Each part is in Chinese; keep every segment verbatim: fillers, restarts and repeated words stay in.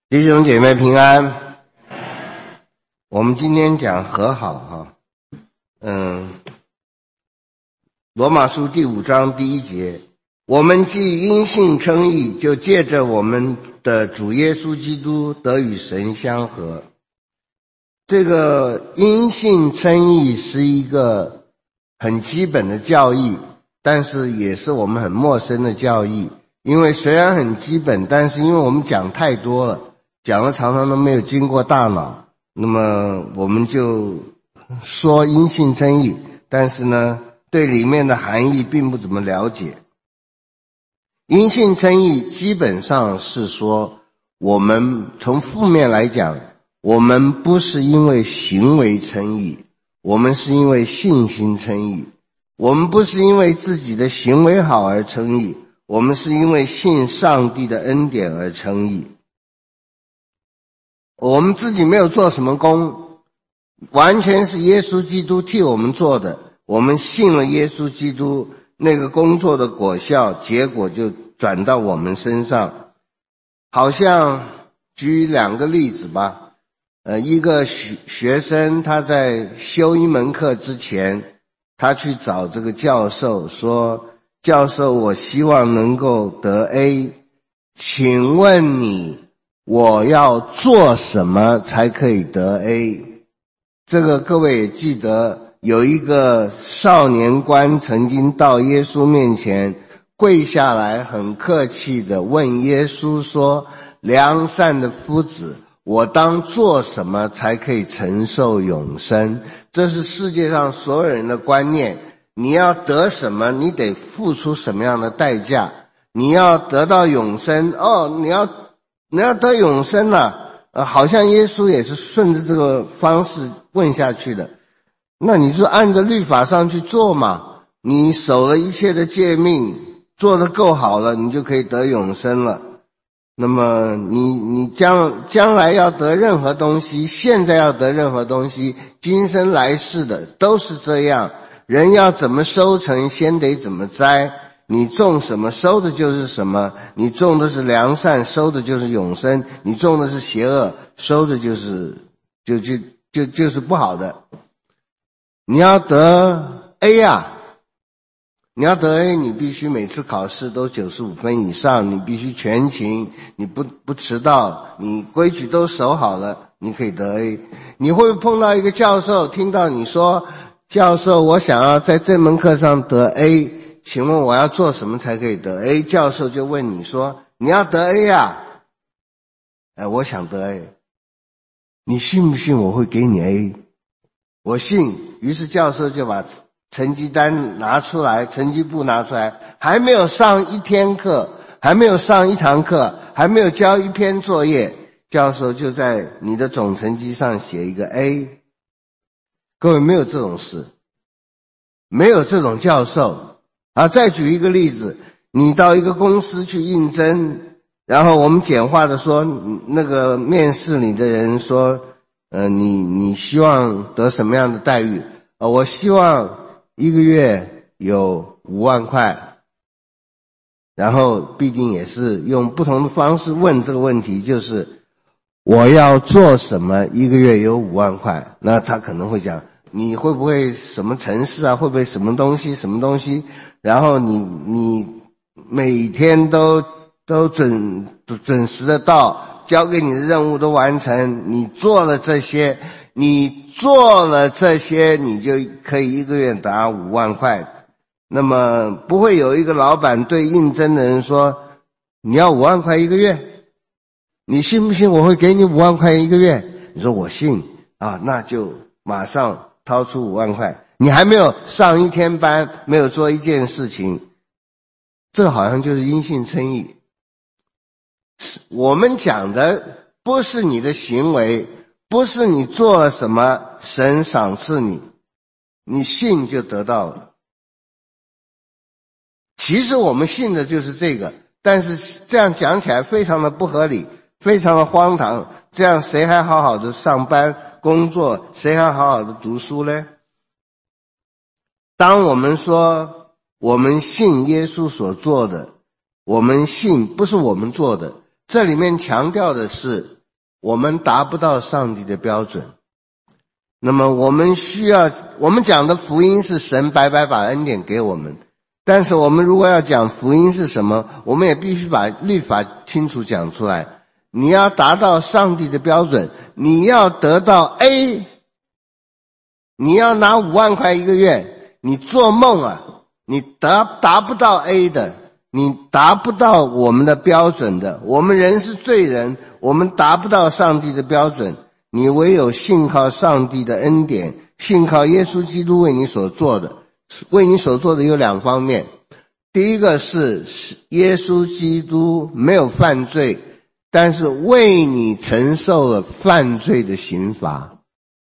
弟兄姐妹平安。我们今天讲和好哈，嗯，罗马书第五章第一节，我们既因信称义，就借着我们的主耶稣基督得与神相合。这个因信称义是一个很基本的教义，但是也是我们很陌生的教义，因为虽然很基本，但是因为我们讲太多了，讲的常常都没有经过大脑，那么我们就说因信称义，但是呢对里面的含义并不怎么了解。因信称义基本上是说，我们从负面来讲，我们不是因为行为称义，我们是因为信心称义。我们不是因为自己的行为好而称义，我们是因为信上帝的恩典而称义。我们自己没有做什么工，完全是耶稣基督替我们做的，我们信了耶稣基督，那个工作的果效结果就转到我们身上。好像举两个例子吧，呃，一个学学生他在修一门课之前，他去找这个教授说，教授，我希望能够得 A， 请问你我要做什么才可以得 A？ 这个各位也记得，有一个少年官曾经到耶稣面前跪下来，很客气地问耶稣说，良善的夫子，我当做什么才可以承受永生？这是世界上所有人的观念，你要得什么，你得付出什么样的代价。你要得到永生，哦，你要你要得永生啊，呃，好像耶稣也是顺着这个方式问下去的。那你就按着律法上去做嘛，你守了一切的诫命，做得够好了，你就可以得永生了。那么你你将将来要得任何东西，现在要得任何东西，今生来世的都是这样。人要怎么收成，先得怎么栽。你种什么，收的就是什么。你种的是良善，收的就是永生；你种的是邪恶，收的就是就就就就是不好的。你要得 A 啊，你要得 A， 你必须每次考试都九十五分以上，你必须全勤，你不不迟到，你规矩都守好了，你可以得 A。 你会不会碰到一个教授，听到你说，教授，我想要在这门课上得 A，请问我要做什么才可以得 A？ 教授就问你说，你要得 A 啊？哎，我想得 A， 你信不信我会给你 A？ 我信。于是教授就把成绩单拿出来，成绩簿拿出来，还没有上一天课，还没有上一堂课，还没有交一篇作业，教授就在你的总成绩上写一个 A。 各位，没有这种事，没有这种教授啊。再举一个例子，你到一个公司去应征，然后我们简化的说，那个面试你的人说，呃，你你希望得什么样的待遇？呃，我希望一个月有五万块。然后必定也是用不同的方式问这个问题，就是我要做什么一个月有五万块？那他可能会讲，你会不会什么城市啊，会不会什么东西什么东西，然后你你每天都都准准时的到，交给你的任务都完成，你做了这些，你做了这些，你就可以一个月拿五万块。那么不会有一个老板对应征的人说，你要五万块一个月，你信不信我会给你五万块一个月？你说我信啊，那就马上掏出五万块。你还没有上一天班，没有做一件事情，这好像就是因信称义。我们讲的不是你的行为，不是你做了什么神赏赐你，你信就得到了。其实我们信的就是这个，但是这样讲起来非常的不合理，非常的荒唐。这样谁还好好的上班工作，谁还好好的读书呢？当我们说我们信耶稣所做的，我们信不是我们做的，这里面强调的是我们达不到上帝的标准。那么我们需要，我们讲的福音是神白白把恩典给我们，但是我们如果要讲福音是什么，我们也必须把律法清楚讲出来。你要达到上帝的标准，你要得到 A， 你要拿五万块一个月，你做梦啊，你达达不到 A 的，你达不到我们的标准的。我们人是罪人，我们达不到上帝的标准，你唯有信靠上帝的恩典，信靠耶稣基督为你所做的。为你所做的有两方面，第一个是耶稣基督没有犯罪，但是为你承受了犯罪的刑罚。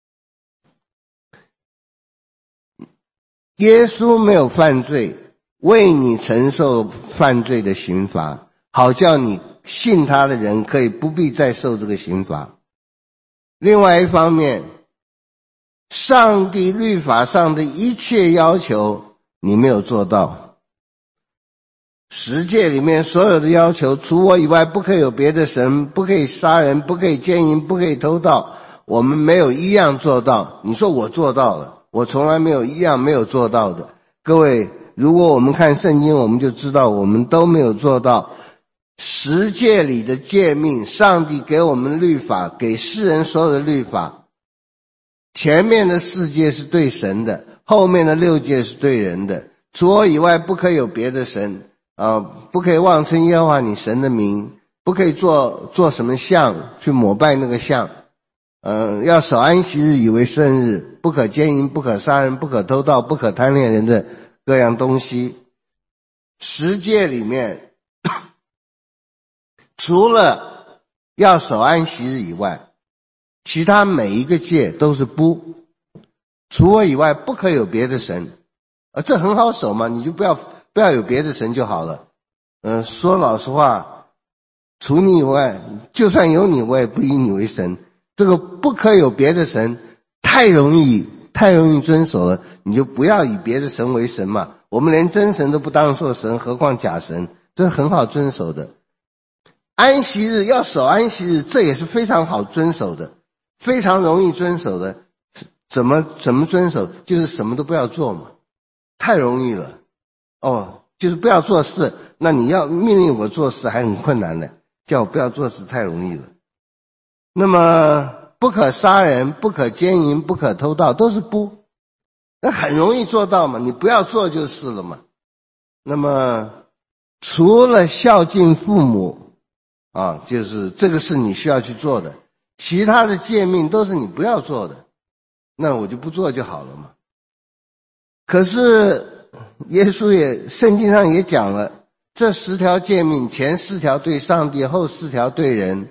耶稣没有犯罪，为你承受犯罪的刑罚，好叫你信他的人可以不必再受这个刑罚。另外一方面，上帝律法上的一切要求你没有做到。十诫里面所有的要求，除我以外不可以有别的神，不可以杀人，不可以奸淫，不可以偷盗，我们没有一样做到。你说我做到了，我从来没有一样没有做到的。各位，如果我们看圣经，我们就知道我们都没有做到。十诫里的诫命，上帝给我们律法，给世人所有的律法，前面的四诫是对神的，后面的六诫是对人的。除我以外不可以有别的神啊，不可以妄称耶和华你神的名，不可以做做什么像去膜拜那个像，呃，要守安息日以为圣日，不可奸淫，不可杀人，不可偷盗，不可贪恋人的各样东西。十诫里面除了要守安息日以外，其他每一个诫都是不，除我以外不可以有别的神。呃，这很好守嘛，你就不要不要有别的神就好了。呃，说老实话，除你以外，就算有你，我也不以你为神。这个不可以有别的神，太容易太容易遵守了，你就不要以别的神为神嘛。我们连真神都不当作神，何况假神，这很好遵守的。安息日要守安息日，这也是非常好遵守的，非常容易遵守的。怎么怎么遵守？就是什么都不要做嘛，太容易了。哦，就是不要做事，那你要命令我做事还很困难的，叫我不要做事太容易了。那么不可杀人，不可奸淫，不可偷盗，都是不，那很容易做到嘛，你不要做就是了嘛。那么除了孝敬父母啊，就是这个是你需要去做的，其他的诫命都是你不要做的，那我就不做就好了嘛。可是耶稣也圣经上也讲了，这十条诫命，前四条对上帝，后四条对人。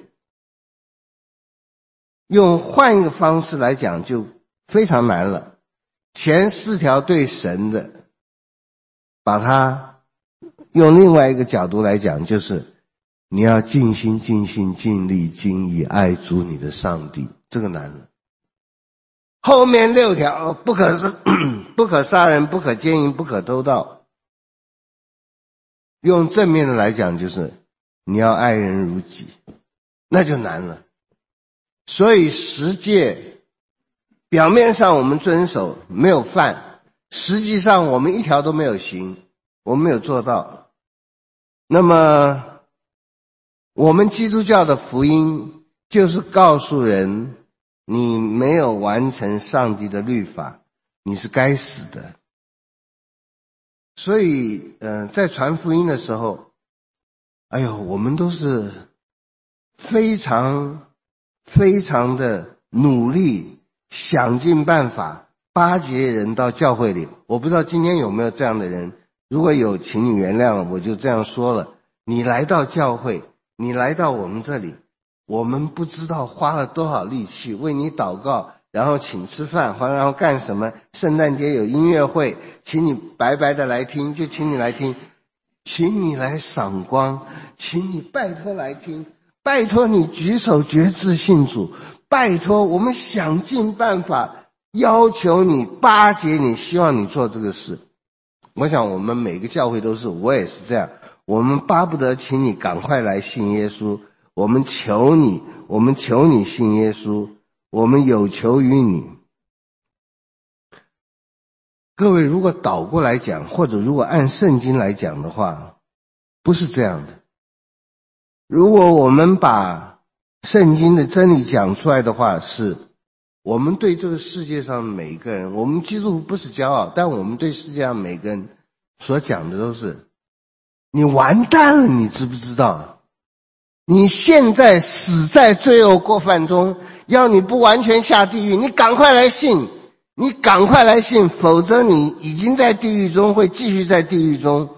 用换一个方式来讲就非常难了，前四条对神的，把它用另外一个角度来讲，就是你要尽心尽心尽力尽意爱主你的上帝，这个难了。后面六条，不可不可杀人，不可奸淫，不可偷盗，用正面的来讲就是你要爱人如己，那就难了。所以十诫表面上我们遵守没有犯，实际上我们一条都没有行，我们没有做到。那么我们基督教的福音就是告诉人，你没有完成上帝的律法，你是该死的。所以呃，在传福音的时候，哎呦，我们都是非常非常的努力，想尽办法巴结人到教会里。我不知道今天有没有这样的人，如果有请你原谅了，我就这样说了。你来到教会，你来到我们这里，我们不知道花了多少力气为你祷告，然后请吃饭，然后干什么，圣诞节有音乐会，请你白白的来听，就请你来听，请你来赏光，请你拜托来听，拜托你举手决志信主，拜托我们想尽办法要求你巴结你，希望你做这个事。我想我们每个教会都是，我也是这样，我们巴不得请你赶快来信耶稣， 我们求你，我们求你信耶稣，我们有求于你。各位，如果倒过来讲，或者如果按圣经来讲的话，不是这样的。如果我们把圣经的真理讲出来的话，是我们对这个世界上每一个人，我们基督徒不是骄傲，但我们对世界上每个人所讲的都是，你完蛋了，你知不知道？你现在死在罪恶过犯中，要你不完全下地狱，你赶快来信，你赶快来信，否则你已经在地狱中，会继续在地狱中。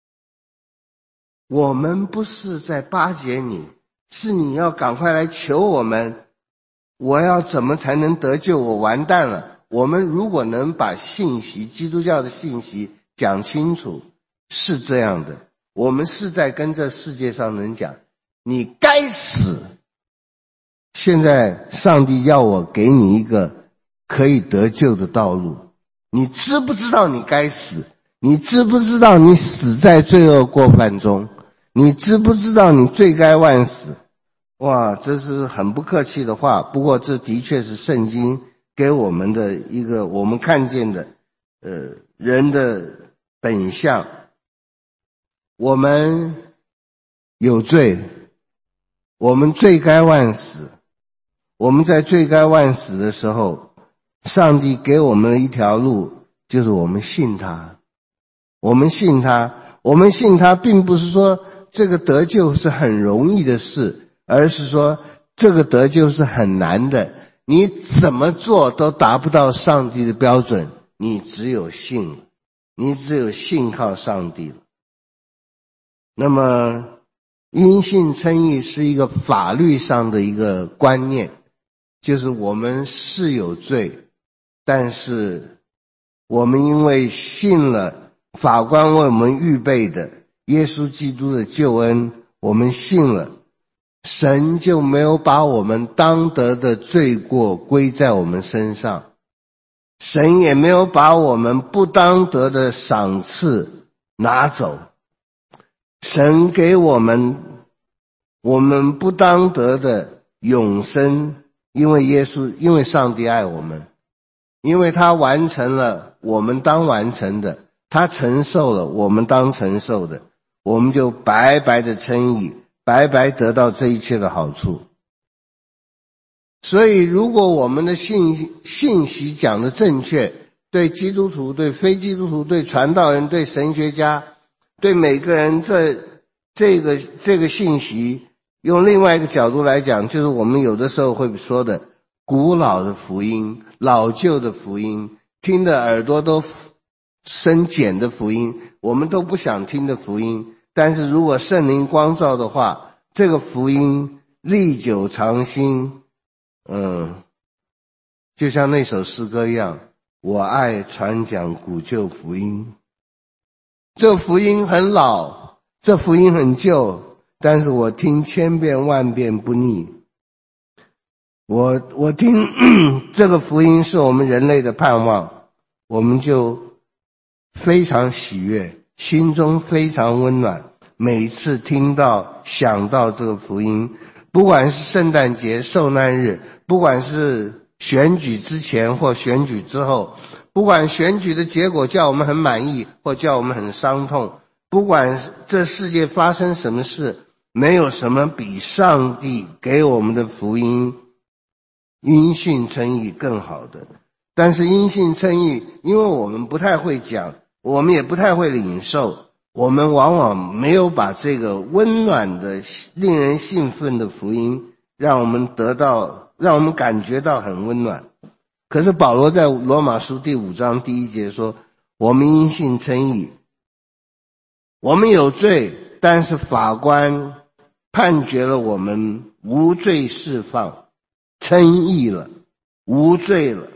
我们不是在巴结你，是你要赶快来求我们，我要怎么才能得救？我完蛋了。我们如果能把信息，基督教的信息讲清楚，是这样的，我们是在跟这世界上人讲，你该死。现在上帝要我给你一个可以得救的道路，你知不知道你该死？你知不知道你死在罪恶过犯中？你知不知道你罪该万死？哇，这是很不客气的话，不过这的确是圣经给我们的一个我们看见的呃人的本相。我们有罪，我们罪该万死，我们在罪该万死的时候，上帝给我们的一条路，就是我们信他。我们信他，我们信他并不是说这个得救是很容易的事，而是说这个得救是很难的，你怎么做都达不到上帝的标准，你只有信了，你只有信靠上帝了。那么因信称义是一个法律上的一个观念，就是我们是有罪，但是我们因为信了法官为我们预备的耶稣基督的救恩，我们信了，神就没有把我们当得的罪过归在我们身上，神也没有把我们不当得的赏赐拿走，神给我们我们不当得的永生，因为耶稣，因为上帝爱我们，因为他完成了我们当完成的，他承受了我们当承受的，我们就白白的称义，白白得到这一切的好处。所以如果我们的信信息讲的正确，对基督徒，对非基督徒，对传道人，对神学家，对每个人，这这个这个信息用另外一个角度来讲，就是我们有的时候会说的古老的福音，老旧的福音，听的耳朵都生茧的福音，我们都不想听的福音，但是如果圣灵光照的话，这个福音历久常新。嗯，就像那首诗歌一样，我爱传讲古旧福音。这福音很老，这福音很旧，但是我听千遍万遍不腻。我我听这个福音是我们人类的盼望，我们就非常喜悦，心中非常温暖。每次听到想到这个福音，不管是圣诞节受难日，不管是选举之前或选举之后，不管选举的结果叫我们很满意或叫我们很伤痛，不管这世界发生什么事，没有什么比上帝给我们的福音因信称义更好的。但是因信称义，因为我们不太会讲，我们也不太会领受，我们往往没有把这个温暖的令人兴奋的福音让我们得到，让我们感觉到很温暖。可是保罗在罗马书第五章第一节说，我们因信称义，我们有罪，但是法官判决了我们无罪释放，称义了，无罪了。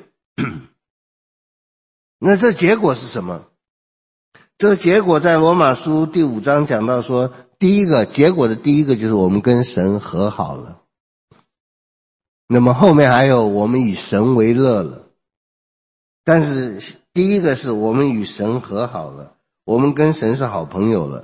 那这结果是什么？这个结果在罗马书第五章讲到说，第一个结果的第一个就是我们跟神和好了。那么后面还有我们以神为乐了。但是第一个是我们与神和好了，我们跟神是好朋友了。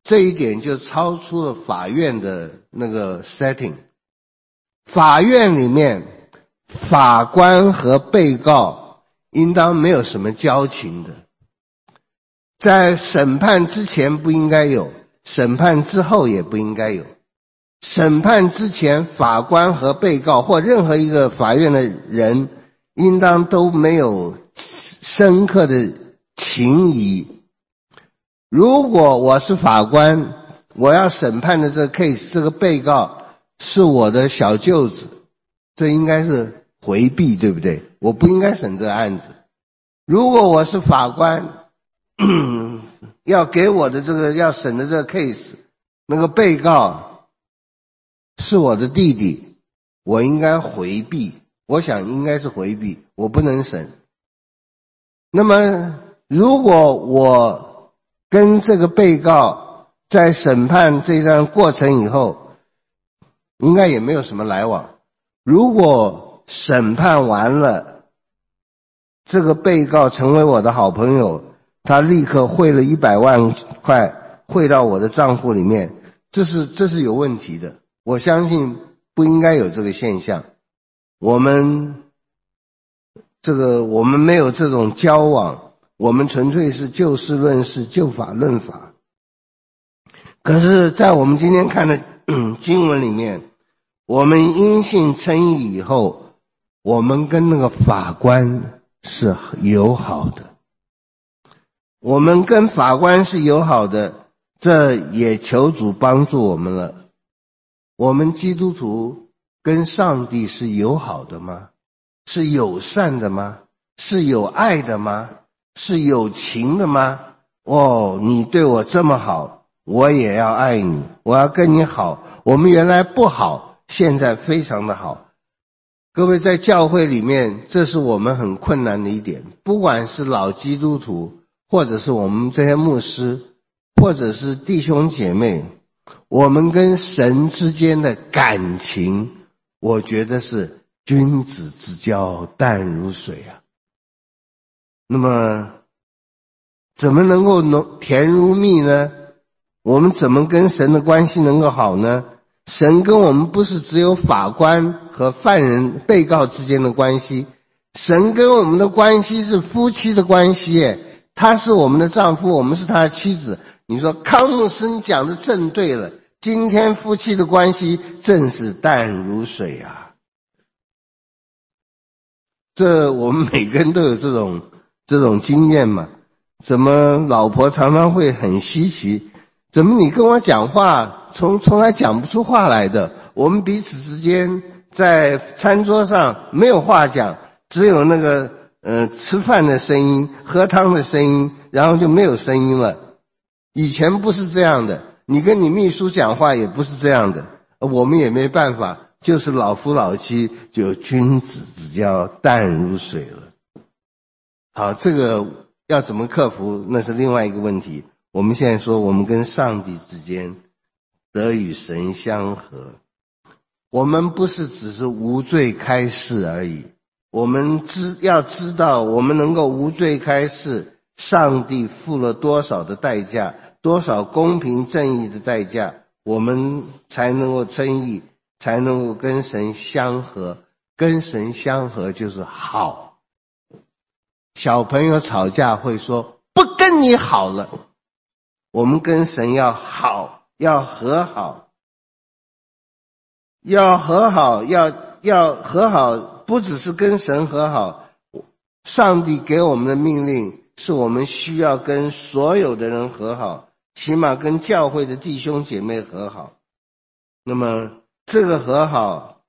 这一点就超出了法院的那个 setting。法院里面，法官和被告应当没有什么交情的，在审判之前不应该有，审判之后也不应该有。审判之前，法官和被告或任何一个法院的人应当都没有深刻的情谊。如果我是法官，我要审判的这个 case， 这个被告是我的小舅子，这应该是回避，对不对？我不应该审这个案子。如果我是法官，要给我的这个要审的这个 case， 那个被告是我的弟弟，我应该回避，我想应该是回避，我不能审。那么如果我跟这个被告在审判这段过程以后，应该也没有什么来往。如果审判完了，这个被告成为我的好朋友，他立刻汇了一百万块汇到我的账户里面，这是这是有问题的。我相信不应该有这个现象。我们这个我们没有这种交往，我们纯粹是就事论事，就法论法。可是在我们今天看的经文里面，我们因信称义以后，我们跟那个法官是友好的。我们跟法官是友好的，这也求主帮助我们了。我们基督徒跟上帝是友好的吗？是友善的吗？是有爱的吗？是有情的吗？哦，你对我这么好，我也要爱你，我要跟你好。我们原来不好，现在非常的好。各位，在教会里面，这是我们很困难的一点，不管是老基督徒，或者是我们这些牧师，或者是弟兄姐妹，我们跟神之间的感情，我觉得是君子之交淡如水啊。那么怎么能够浓甜如蜜呢？我们怎么跟神的关系能够好呢？神跟我们不是只有法官和犯人被告之间的关系，神跟我们的关系是夫妻的关系耶。他是我们的丈夫，我们是他的妻子。你说康牧师你讲的正对了，今天夫妻的关系正是淡如水啊。这我们每个人都有这种这种经验嘛。怎么老婆常常会很稀奇，怎么你跟我讲话从从来讲不出话来的？我们彼此之间在餐桌上没有话讲，只有那个呃吃饭的声音，喝汤的声音，然后就没有声音了。以前不是这样的，你跟你秘书讲话也不是这样的，我们也没办法，就是老夫老妻，就君子之交淡如水了。好，这个要怎么克服，那是另外一个问题。我们现在说，我们跟上帝之间得与神相合，我们不是只是无罪开释而已，我们知要知道，我们能够无罪开释，上帝付了多少的代价，多少公平正义的代价，我们才能够称义，才能够跟神相合。跟神相合就是好。小朋友吵架会说不跟你好了，我们跟神要好，要和好，要和好，要要和好，不只是跟神和好，上帝给我们的命令是我们需要跟所有的人和好，起码跟教会的弟兄姐妹和好。那么这个和好，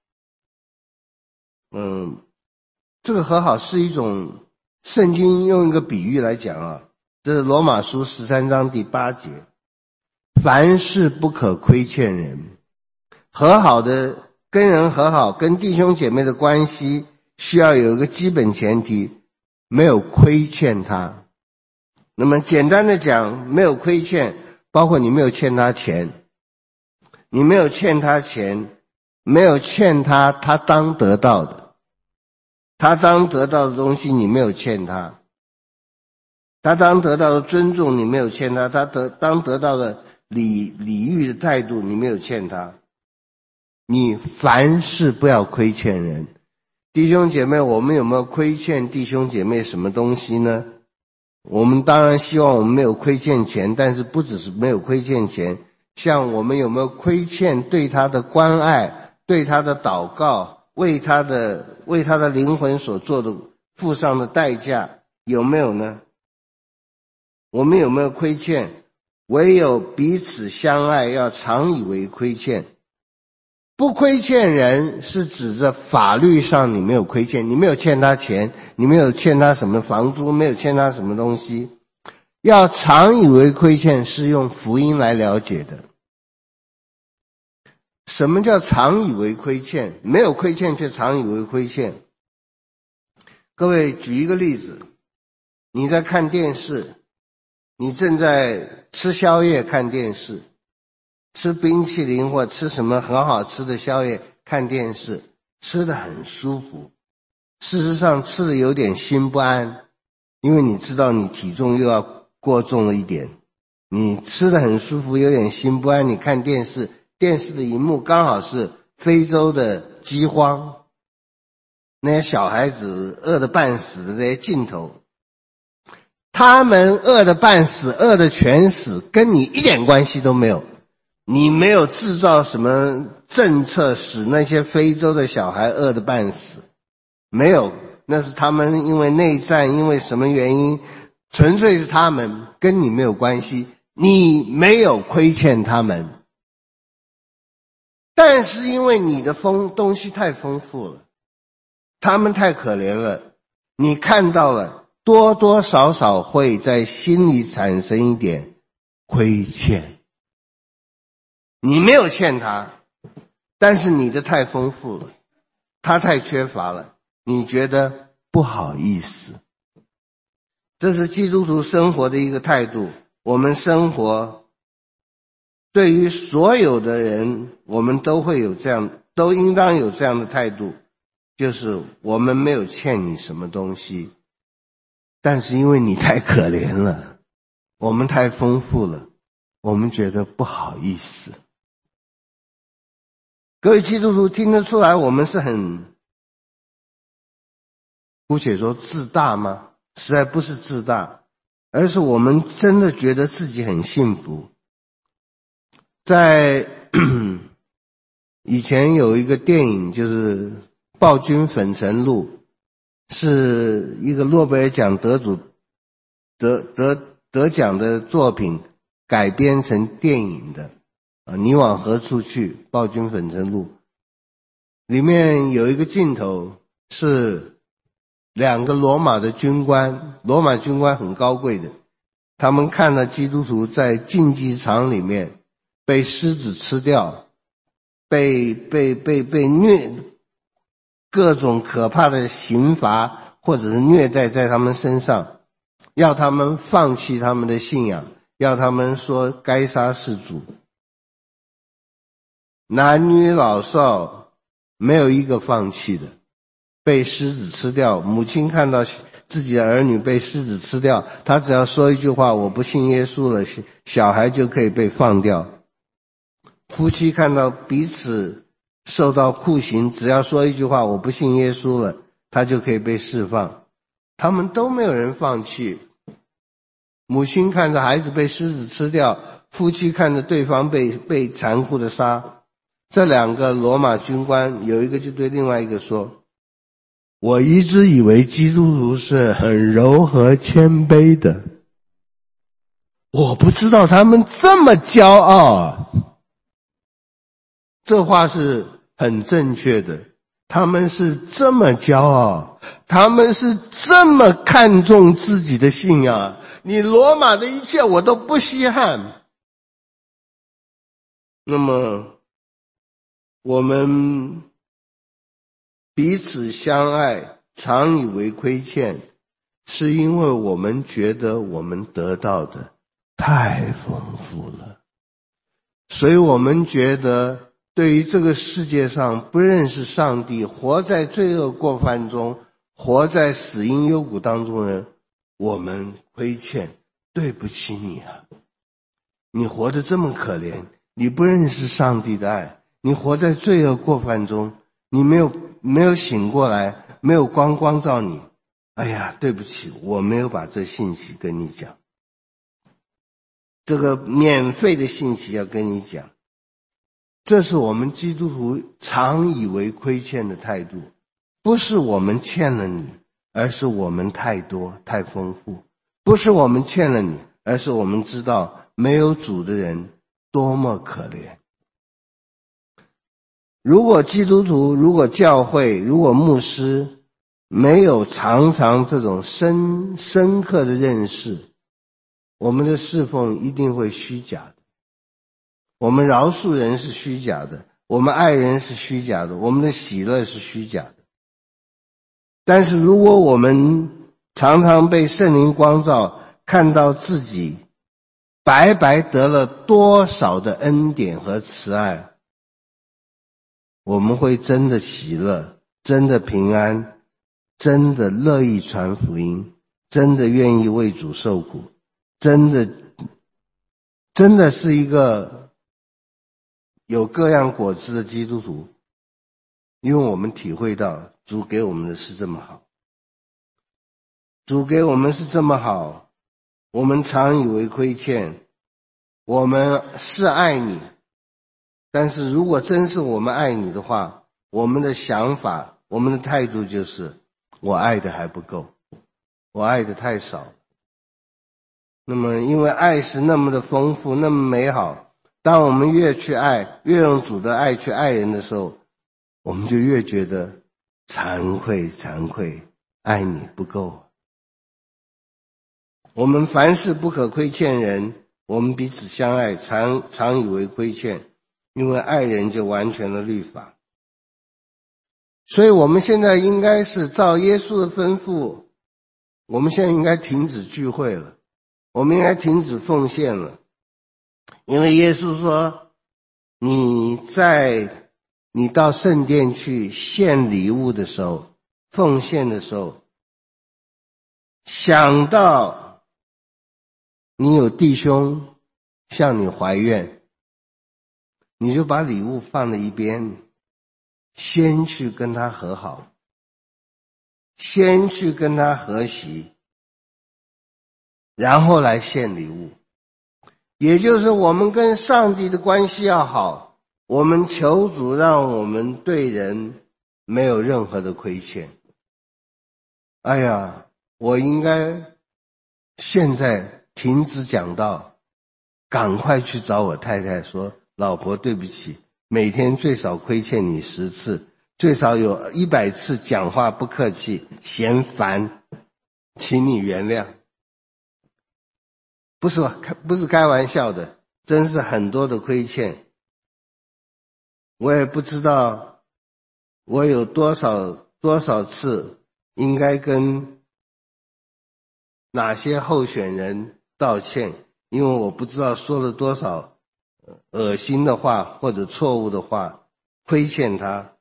嗯，这个和好是一种，圣经用一个比喻来讲啊，这是罗马书十三章第八节，凡事不可亏欠人。和好的，跟人和好，跟弟兄姐妹的关系需要有一个基本前提，没有亏欠他。那么简单的讲，没有亏欠，包括你没有欠他钱，你没有欠他钱，没有欠他他当得到的，他当得到的东西你没有欠他，他当得到的尊重你没有欠他，他得当得到的礼礼遇的态度，你没有欠他。你凡事不要亏欠人。弟兄姐妹，我们有没有亏欠弟兄姐妹什么东西呢？我们当然希望我们没有亏欠钱，但是不只是没有亏欠钱，像我们有没有亏欠对他的关爱，对他的祷告，为他的为他的灵魂所做的付上的代价，有没有呢？我们有没有亏欠？唯有彼此相爱，要常以为亏欠。不亏欠人是指着法律上你没有亏欠，你没有欠他钱，你没有欠他什么房租，没有欠他什么东西。要常以为亏欠是用福音来了解的。什么叫常以为亏欠？没有亏欠却常以为亏欠。各位举一个例子，你在看电视，你正在吃宵夜看电视，吃冰淇淋或吃什么很好吃的宵夜看电视，吃得很舒服，事实上吃得有点心不安，因为你知道你体重又要过重了一点，你吃得很舒服有点心不安，你看电视，电视的荧幕刚好是非洲的饥荒，那些小孩子饿得半死的那些镜头，他们饿得半死，饿得全死，跟你一点关系都没有。你没有制造什么政策使那些非洲的小孩饿得半死，没有，那是他们因为内战，因为什么原因，纯粹是他们，跟你没有关系，你没有亏欠他们。但是因为你的丰东西太丰富了，他们太可怜了，你看到了，多多少少会在心里产生一点亏欠。你没有欠他，但是你的太丰富了，他太缺乏了，你觉得不好意思。这是基督徒生活的一个态度。我们生活对于所有的人，我们都会有这样，都应当有这样的态度，就是我们没有欠你什么东西，但是因为你太可怜了，我们太丰富了，我们觉得不好意思。各位基督徒听得出来我们是很，姑且说自大吗？实在不是自大，而是我们真的觉得自己很幸福。在以前有一个电影，就是《暴君粉尘录》，是一个诺贝尔奖得主得得得奖的作品改编成电影的。啊，你往何处去？暴君粉尘录里面有一个镜头是两个罗马的军官，罗马军官很高贵的，他们看到基督徒在竞技场里面被狮子吃掉，被被被被虐，各种可怕的刑罚或者是虐待在他们身上，要他们放弃他们的信仰，要他们说该杀是主。男女老少没有一个放弃的，被狮子吃掉。母亲看到自己的儿女被狮子吃掉，她只要说一句话，我不信耶稣了，小孩就可以被放掉。夫妻看到彼此受到酷刑，只要说一句话，我不信耶稣了，他就可以被释放。他们都没有人放弃。母亲看着孩子被狮子吃掉，夫妻看着对方被被残酷的杀。这两个罗马军官有一个就对另外一个说，我一直以为基督徒是很柔和谦卑的，我不知道他们这么骄傲啊。这话是很正确的，他们是这么骄傲，他们是这么看重自己的信仰，你罗马的一切我都不稀罕。那么我们彼此相爱，常以为亏欠，是因为我们觉得我们得到的太丰富了，所以我们觉得对于这个世界上不认识上帝，活在罪恶过犯中，活在死荫幽谷当中的人，我们亏欠，对不起你啊。 你活得这么可怜，你不认识上帝的爱，你活在罪恶过犯中，你没有没有醒过来，没有光光照你。哎呀，对不起，我没有把这信息跟你讲，这个免费的信息要跟你讲。这是我们基督徒常以为亏欠的态度，不是我们欠了你，而是我们太多太丰富，不是我们欠了你，而是我们知道没有主的人多么可怜。如果基督徒，如果教会，如果牧师没有常常这种深深刻的认识，我们的侍奉一定会虚假的。我们饶恕人是虚假的，我们爱人是虚假的，我们的喜乐是虚假的。但是如果我们常常被圣灵光照，看到自己白白得了多少的恩典和慈爱，我们会真的喜乐，真的平安，真的乐意传福音，真的愿意为主受苦，真的真的是一个有各样果子的基督徒。因为我们体会到主给我们的是这么好，主给我们是这么好，我们常以为亏欠，我们是爱你，但是如果真是我们爱你的话，我们的想法，我们的态度就是我爱的还不够，我爱的太少了。那么因为爱是那么的丰富，那么美好，当我们越去爱，越用主的爱去爱人的时候，我们就越觉得惭愧惭愧，爱你不够。我们凡事不可亏欠人，我们彼此相爱，常常以为亏欠，因为爱人就完全了律法。所以我们现在应该是照耶稣的吩咐，我们现在应该停止聚会了，我们应该停止奉献了。因为耶稣说，你在你到圣殿去献礼物的时候，奉献的时候，想到你有弟兄向你怀怨，你就把礼物放在一边，先去跟他和好，先去跟他和息，然后来献礼物。也就是我们跟上帝的关系要好，我们求主让我们对人没有任何的亏欠。哎呀，我应该现在停止讲道，赶快去找我太太说，老婆对不起，每天最少亏欠你十次，最少有一百次讲话不客气，嫌烦，请你原谅。不是不是开玩笑的，真是很多的亏欠。我也不知道我有多少多少次应该跟哪些候选人道歉，因为我不知道说了多少恶心的话或者错误的话，亏欠他。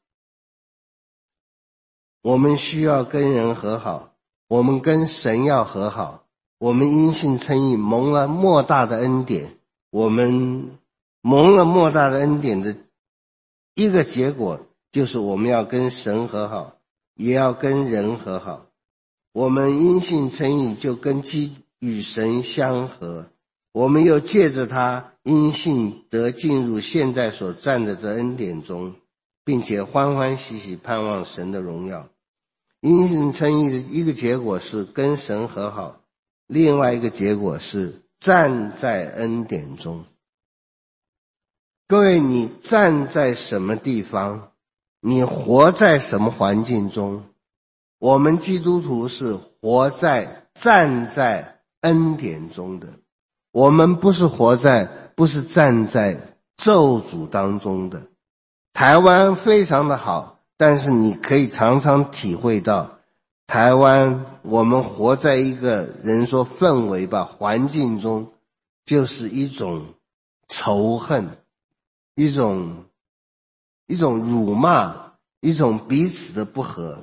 我们需要跟人和好，我们跟神要和好，我们因信称义，蒙了莫大的恩典。我们蒙了莫大的恩典的一个结果，就是我们要跟神和好，也要跟人和好。我们因信称义，就跟基与神相合，我们又借着他因信得进入现在所站的这恩典中，并且欢欢喜喜盼望神的荣耀。因信称义的一个结果是跟神和好，另外一个结果是站在恩典中。各位，你站在什么地方，你活在什么环境中？我们基督徒是活在站在恩典中的，我们不是活在不是站在咒诅当中的。台湾非常的好，但是你可以常常体会到台湾我们活在一个人说氛围吧，环境中，就是一种仇恨，一种一种辱骂，一种彼此的不和，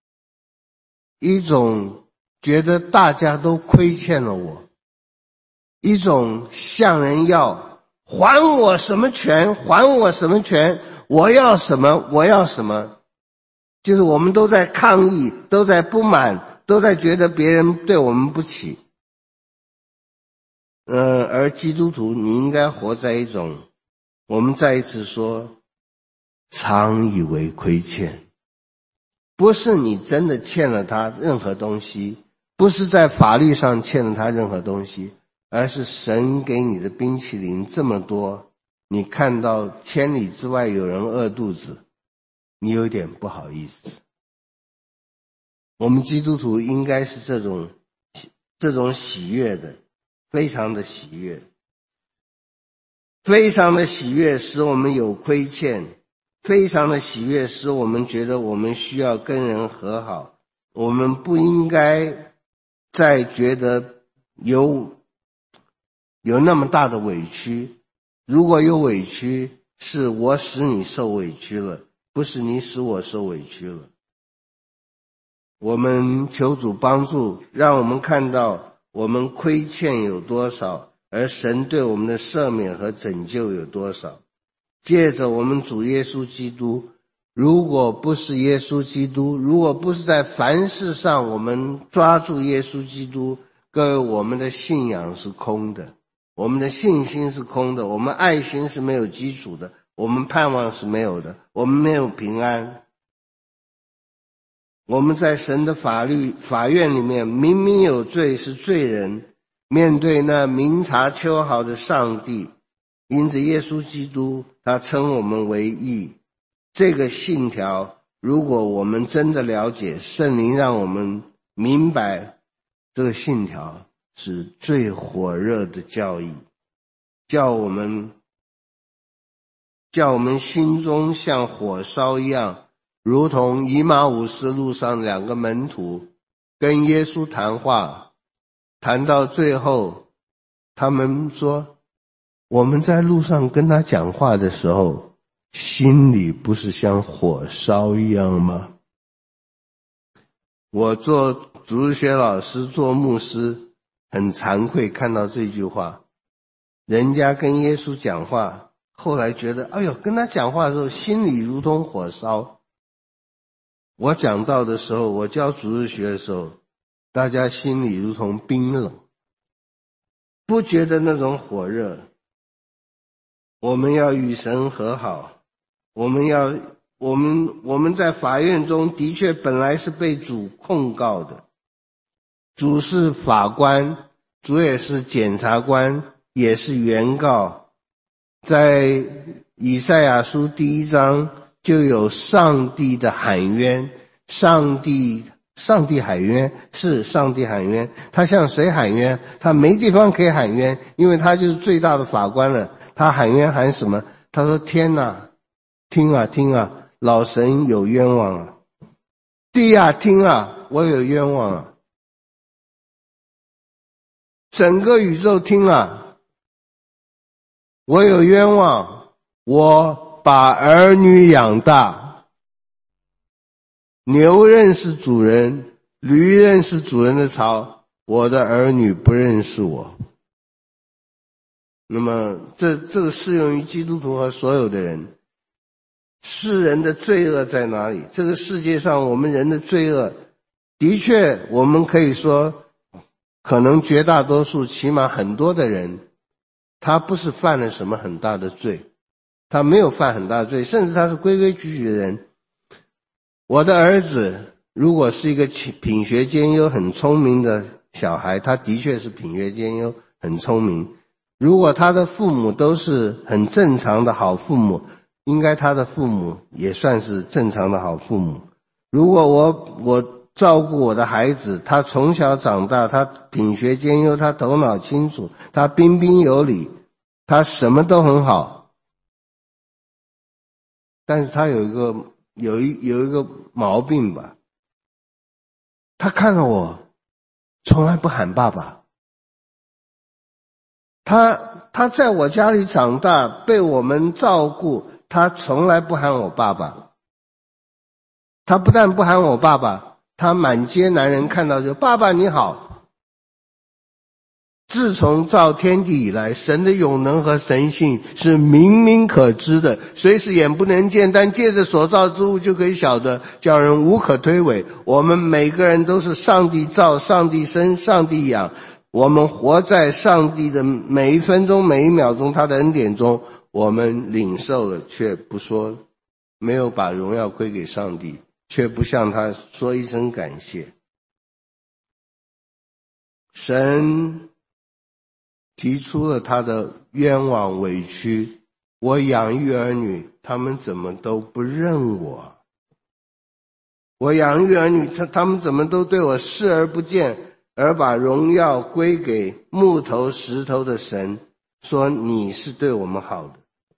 一种觉得大家都亏欠了我， 一种向人要还我什么权，还我什么权，我要什么，我要什么，就是我们都在抗议，都在不满，都在觉得别人对我们不起。呃，而基督徒你应该活在一种，我们再一次说，常以为亏欠。不是你真的欠了他任何东西，不是在法律上欠了他任何东西，而是神给你的冰淇淋这么多，你看到千里之外有人饿肚子，你有点不好意思。我们基督徒应该是这种这种喜悦的，非常的喜悦，非常的喜悦使我们有亏欠，非常的喜悦使我们觉得我们需要跟人和好，我们不应该再觉得有有那么大的委屈，如果有委屈，是我使你受委屈了，不是你使我受委屈了。我们求主帮助，让我们看到我们亏欠有多少，而神对我们的赦免和拯救有多少。借着我们主耶稣基督，如果不是耶稣基督，如果不是在凡事上我们抓住耶稣基督，各位，我们的信仰是空的，我们的信心是空的，我们爱心是没有基础的，我们盼望是没有的，我们没有平安。我们在神的法律法院里面明明有罪，是罪人，面对那明察秋毫的上帝，因着耶稣基督他称我们为义。这个信条如果我们真的了解，圣灵让我们明白，这个信条是最火热的教义，叫我们叫我们心中像火烧一样，如同以马忤斯路上两个门徒跟耶稣谈话，谈到最后，他们说，我们在路上跟他讲话的时候，心里不是像火烧一样吗？我做主日学老师，做牧师，很惭愧看到这句话，人家跟耶稣讲话，后来觉得，哎呦，跟他讲话的时候，心里如同火烧。我讲道的时候，我教主日学的时候，大家心里如同冰冷，不觉得那种火热。我们要与神和好，我们要我们我们在法院中的确本来是被主控告的，主是法官，主也是检察官，也是原告。在以赛亚书第一章就有上帝的喊冤，上帝上帝喊冤，是上帝喊冤。他向谁喊冤？他没地方可以喊冤，因为他就是最大的法官了。他喊冤喊什么？他说，天哪，听啊听啊，老神有冤枉啊，地啊听啊，我有冤枉啊，整个宇宙听啊，我有冤枉，我把儿女养大，牛认识主人，驴认识主人的槽，我的儿女不认识我。那么这这个适用于基督徒和所有的人。世人的罪恶在哪里？这个世界上我们人的罪恶，的确我们可以说，可能绝大多数，起码很多的人，他不是犯了什么很大的罪，他没有犯很大的罪，甚至他是规规矩矩的人。我的儿子如果是一个品学兼优很聪明的小孩，他的确是品学兼优很聪明。如果他的父母都是很正常的好父母，应该他的父母也算是正常的好父母。如果我我照顾我的孩子，他从小长大，他品学兼优，他头脑清楚，他彬彬有礼，他什么都很好，但是他有一个有一有一个毛病吧，他看到我从来不喊爸爸。他他在我家里长大，被我们照顾，他从来不喊我爸爸。他不但不喊我爸爸，他满街男人看到就爸爸你好。 自从造天地以来，神的永能和神性是明明可知的，虽是眼不能见，但借着所造之物就可以晓得，叫人无可推诿。我们每个人都是上帝造、上帝生、上帝养，我们活在上帝的每一分钟、每一秒钟他的恩典中，我们领受了，却不说，没有把荣耀归给上帝，却不向他说一声感谢。神提出了他的冤枉委屈，我养育儿女，他们怎么都不认我？我养育儿女，他他们怎么都对我视而不见，而把荣耀归给木头石头的神，说你是对我们好的。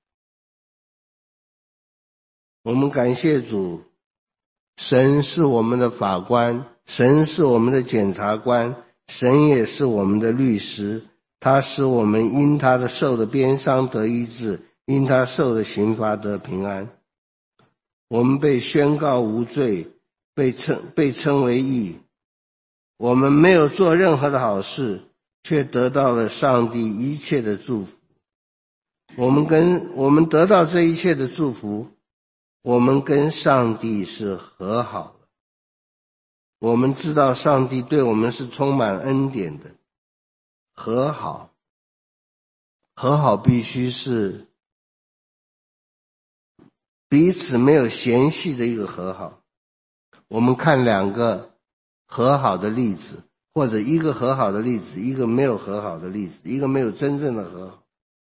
我们感谢主，神是我们的法官，神是我们的检察官，神也是我们的律师，他使我们因他的受的鞭伤得医治，因他受的刑罚得平安。我们被宣告无罪，被称被称为义。我们没有做任何的好事，却得到了上帝一切的祝福。我们跟我们得到这一切的祝福，我们跟上帝是和好了。我们知道上帝对我们是充满恩典的。和好，和好必须是彼此没有嫌隙的一个和好。我们看两个和好的例子，或者一个和好的例子，一个没有和好的例子，一个没有真正的和好。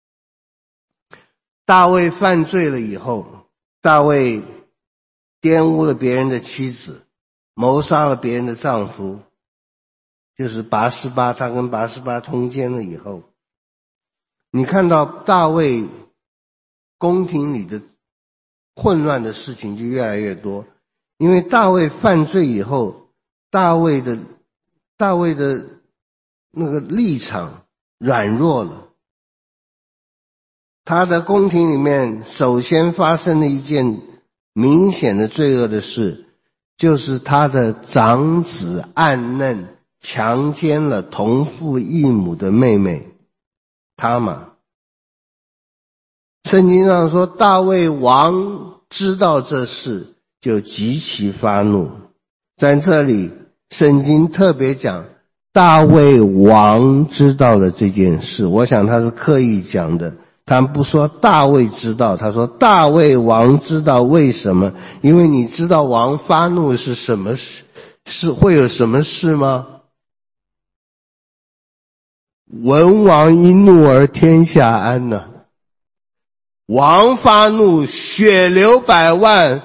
大卫犯罪了以后，大卫玷污了别人的妻子，谋杀了别人的丈夫，就是拔示巴，他跟拔示巴通奸了以后，你看到大卫宫廷里的混乱的事情就越来越多。因为大卫犯罪以后，大卫的大卫的那个立场软弱了。他的宫廷里面首先发生了一件明显的罪恶的事，就是他的长子暗嫩强奸了同父异母的妹妹他玛。圣经上说，大卫王知道这事，就极其发怒。在这里圣经特别讲大卫王知道了这件事，我想他是刻意讲的，他不说大卫知道，他说大卫王知道。为什么？因为你知道王发怒是什么事，是会有什么事吗？文王一怒而天下安呢、啊、王发怒，血流百万。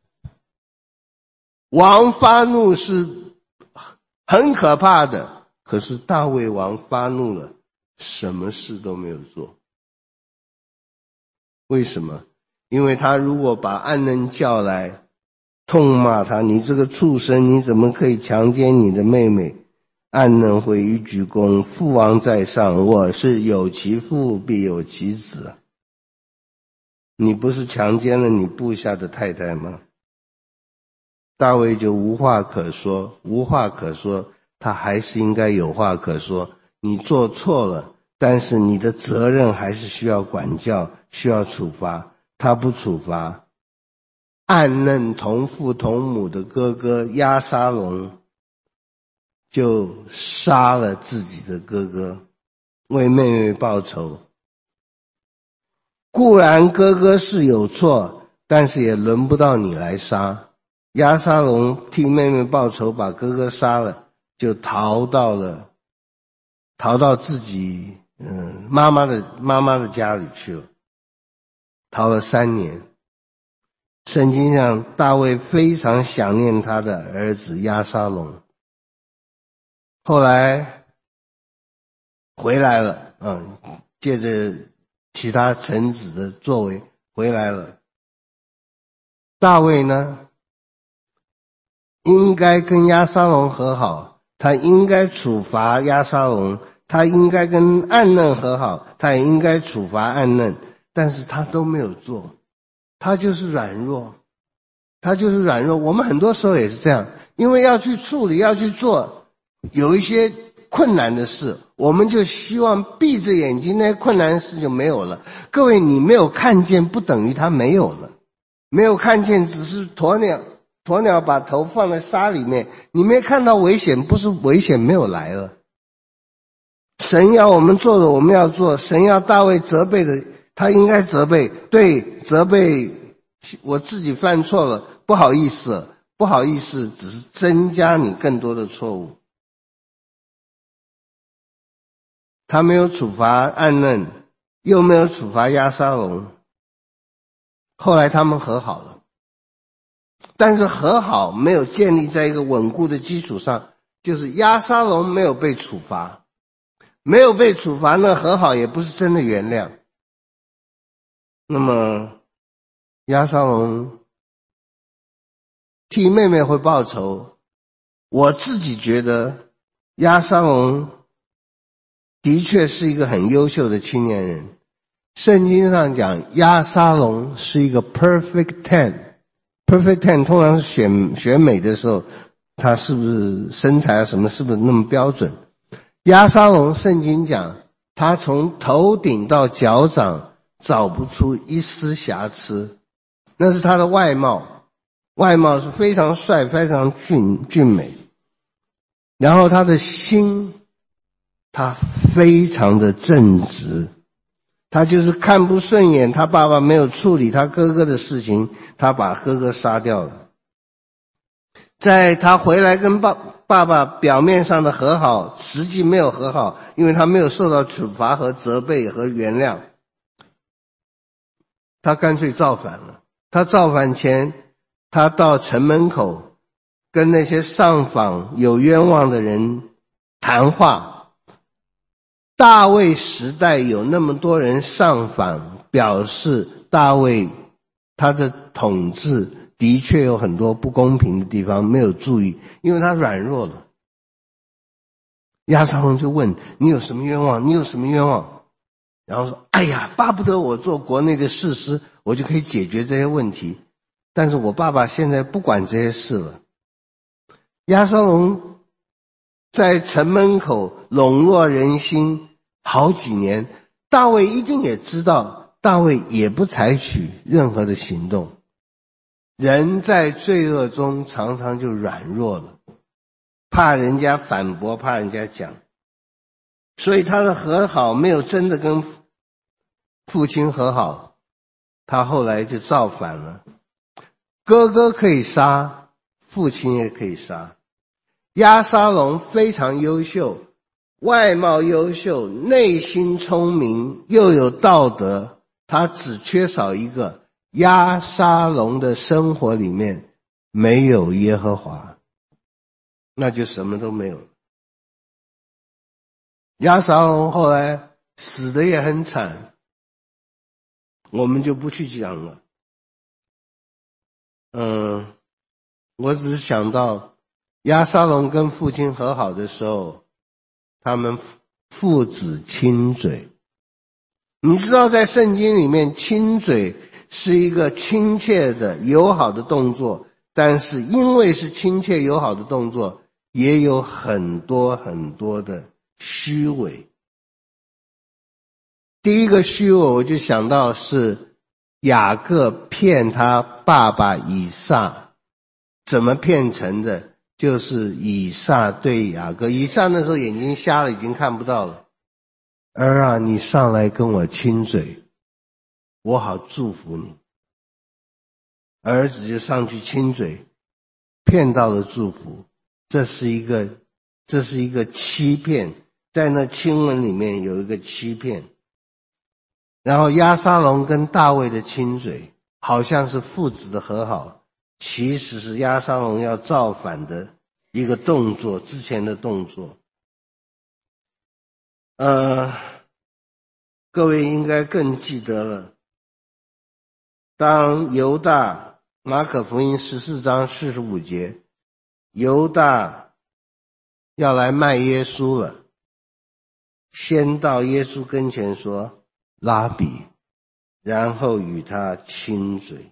王发怒是很可怕的，可是大卫王发怒了，什么事都没有做。为什么？因为他如果把暗嫩叫来，痛骂他，你这个畜生，你怎么可以强奸你的妹妹？暗嫩会一鞠躬，父王在上，我是有其父必有其子啊。你不是强奸了你部下的太太吗？大卫就无话可说，无话可说，他还是应该有话可说。你做错了，但是你的责任还是需要管教，需要处罚。他不处罚，暗嫩同父同母的哥哥押沙龙就杀了自己的哥哥，为妹妹报仇。固然哥哥是有错，但是也轮不到你来杀。押沙龙替妹妹报仇，把哥哥杀了，就逃到了逃到自己嗯妈妈的妈妈的家里去了，逃了三年。圣经上大卫非常想念他的儿子押沙龙，后来回来了，嗯，借着其他臣子的作为回来了。大卫呢，应该跟押沙龙和好，他应该处罚押沙龙，他应该跟暗嫩和好，他也应该处罚暗嫩，但是他都没有做，他就是软弱，他就是软弱。我们很多时候也是这样，因为要去处理，要去做，有一些困难的事，我们就希望闭着眼睛，那些困难的事就没有了。各位，你没有看见不等于它没有了，没有看见只是鸵鸟鸵鸟把头放在沙里面，你没看到危险，不是危险没有来了。神要我们做的我们要做，神要大卫责备的他应该责备，对，责备我自己犯错了，不好意思，不好意思，只是增加你更多的错误。他没有处罚暗嫩，又没有处罚押沙龙，后来他们和好了，但是和好没有建立在一个稳固的基础上，就是押沙龙没有被处罚，没有被处罚，那和好也不是真的原谅。那么押沙龙替妹妹会报仇，我自己觉得押沙龙的确是一个很优秀的青年人。圣经上讲押沙龙是一个 perfect ten， perfect ten 通常是选选美的时候，他是不是身材啊什么是不是那么标准。押沙龙圣经讲他从头顶到脚掌找不出一丝瑕疵，那是他的外貌，外貌是非常帅非常俊俊美。然后他的心，他非常的正直，他就是看不顺眼他爸爸没有处理他哥哥的事情，他把哥哥杀掉了。在他回来跟爸爸爸表面上的和好，实际没有和好，因为他没有受到处罚和责备和原谅，他干脆造反了。他造反前，他到城门口跟那些上访有冤枉的人谈话。大卫时代有那么多人上访，表示大卫他的统治的确有很多不公平的地方没有注意，因为他软弱了。押沙龙就问，你有什么冤枉？你有什么冤枉？然后说，哎呀，巴不得我做国内的士师，我就可以解决这些问题，但是我爸爸现在不管这些事了。押沙龙在城门口笼络人心好几年，大卫一定也知道，大卫也不采取任何的行动。人在罪恶中常常就软弱了，怕人家反驳，怕人家讲，所以他的和好没有真的跟父亲和好，他后来就造反了。哥哥可以杀，父亲也可以杀。押沙龙非常优秀，外貌优秀，内心聪明，又有道德，他只缺少一个，押沙龙的生活里面没有耶和华，那就什么都没有。押沙龙后来死得也很惨，我们就不去讲了。嗯，我只是想到押沙龙跟父亲和好的时候，他们父子亲嘴。你知道在圣经里面亲嘴是一个亲切的友好的动作，但是因为是亲切友好的动作，也有很多很多的虚伪。第一个虚伪我就想到是雅各骗他爸爸以撒，怎么骗成的？就是以撒对雅各，以撒那时候眼睛瞎了，已经看不到了。儿啊，你上来跟我亲嘴，我好祝福你。儿子就上去亲嘴，骗到了祝福。这是一个，这是一个欺骗，在那亲吻里面有一个欺骗。然后押沙龙跟大卫的亲嘴，好像是父子的和好，其实是押沙龙要造反的一个动作，之前的动作。呃，各位应该更记得了，当犹大，马可福音十四章四十五节，犹大要来卖耶稣了，先到耶稣跟前说拉比，然后与他亲嘴。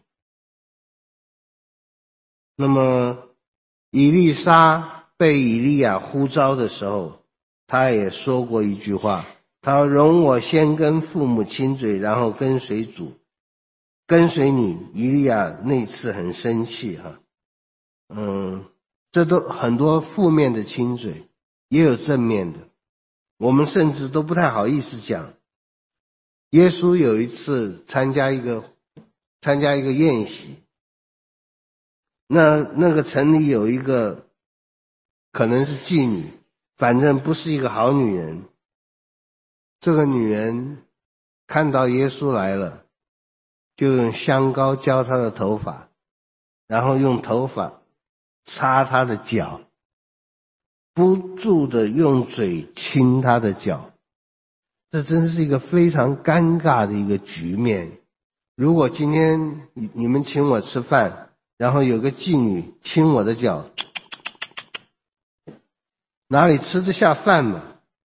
那么以利沙被以利亚呼召的时候， 他也说过一句话，他说容我先跟父母亲嘴，然后跟随主，跟随你。以利亚那次很生气哈，嗯，这都很多负面的亲嘴，也有正面的，我们甚至都不太好意思讲。耶稣有一次参加一个参加一个宴席，那那个城里有一个可能是妓女，反正不是一个好女人。这个女人看到耶稣来了，就用香膏浇他的头发，然后用头发擦他的脚，不住的用嘴亲他的脚。这真是一个非常尴尬的一个局面。如果今天你们请我吃饭，然后有个妓女亲我的脚，哪里吃得下饭嘛？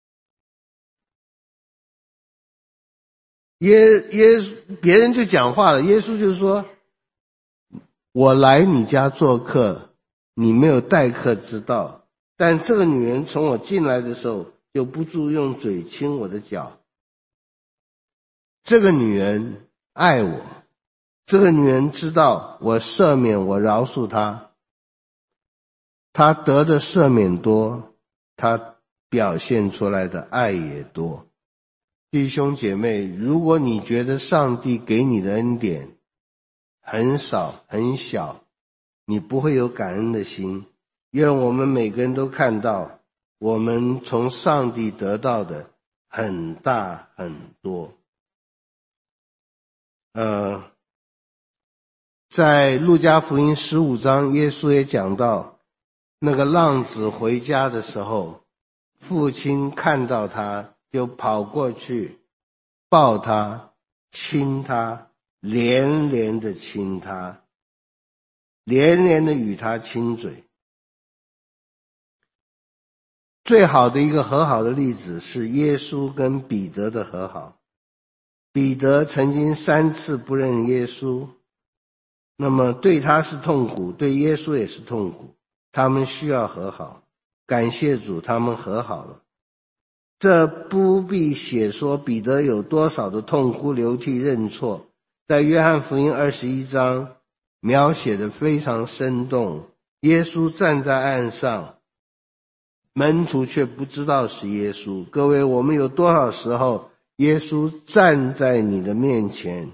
耶耶稣别人就讲话了，耶稣就说，我来你家做客，你没有待客之道，但这个女人从我进来的时候就不住用嘴亲我的脚。这个女人爱我，这个女人知道我赦免，我饶恕她，她得的赦免多，她表现出来的爱也多。弟兄姐妹，如果你觉得上帝给你的恩典很少很小，你不会有感恩的心。愿我们每个人都看到我们从上帝得到的很大很多。呃，在路加福音十五章，耶稣也讲到，那个浪子回家的时候，父亲看到他就跑过去抱他亲他，连连的亲他，连连的与他亲嘴。最好的一个和好的例子是耶稣跟彼得的和好。彼得曾经三次不认耶稣，那么对他是痛苦，对耶稣也是痛苦，他们需要和好。感谢主，他们和好了。这不必写说彼得有多少的痛哭流涕认错，在约翰福音二十一章描写的非常生动。耶稣站在岸上，门徒却不知道是耶稣。各位，我们有多少时候耶稣站在你的面前，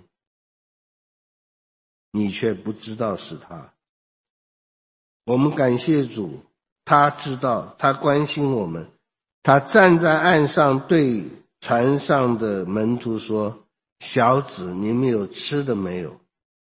你却不知道是他。我们感谢主，他知道，他关心我们。他站在岸上对船上的门徒说，小子，你们有吃的没有？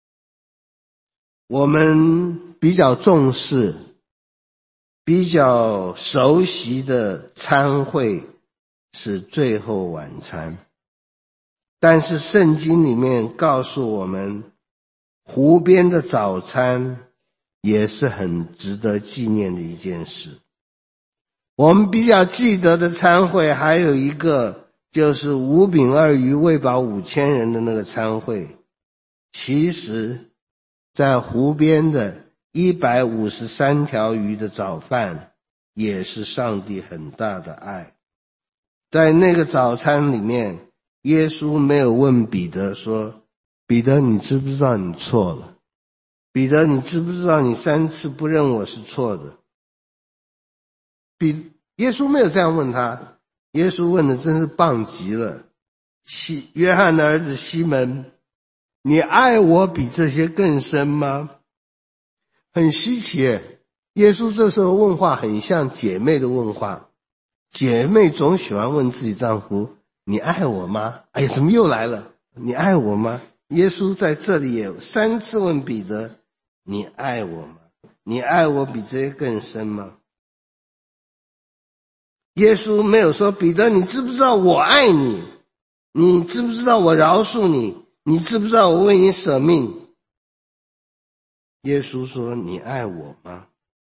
我们比较重视比较熟悉的餐会是最后晚餐，但是圣经里面告诉我们，湖边的早餐也是很值得纪念的一件事。我们比较记得的餐会还有一个，就是五饼二鱼喂饱五千人的那个餐会。其实在湖边的一百五十三条鱼的早饭也是上帝很大的爱。在那个早餐里面，耶稣没有问彼得说，彼得，你知不知道你错了？彼得，你知不知道你三次不认我是错的？彼耶稣没有这样问他，耶稣问的真是棒极了。西约翰的儿子西门，你爱我比这些更深吗？很稀奇耶，耶稣这时候问话很像姐妹的问话。姐妹总喜欢问自己丈夫，你爱我吗？哎呀，怎么又来了？你爱我吗？耶稣在这里也有三次问彼得，你爱我吗？你爱我比这些更深吗？耶稣没有说，彼得，你知不知道我爱你？你知不知道我饶恕你？你知不知道我为你舍命？耶稣说，你爱我吗？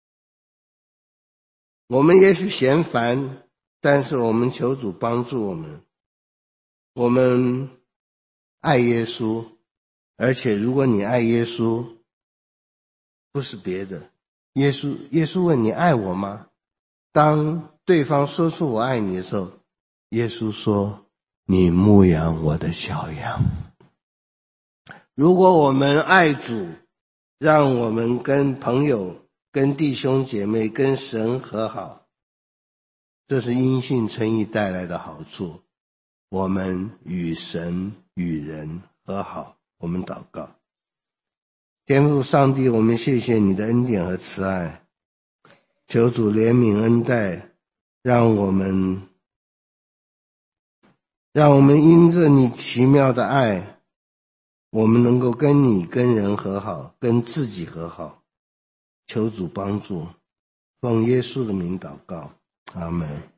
我们也许嫌烦，但是我们求主帮助我们。我们爱耶稣，而且如果你爱耶稣，不是别的，耶稣耶稣问你爱我吗？当对方说出我爱你的时候，耶稣说，你牧养我的小羊。如果我们爱主，让我们跟朋友、跟弟兄姐妹、跟神和好，这是因信称义带来的好处。我们与神与人和好。我们祷告。天父上帝，我们谢谢你的恩典和慈爱，求主怜悯恩待，让我们让我们因着你奇妙的爱，我们能够跟你跟人和好，跟自己和好。求主帮助，奉耶稣的名祷告，阿们。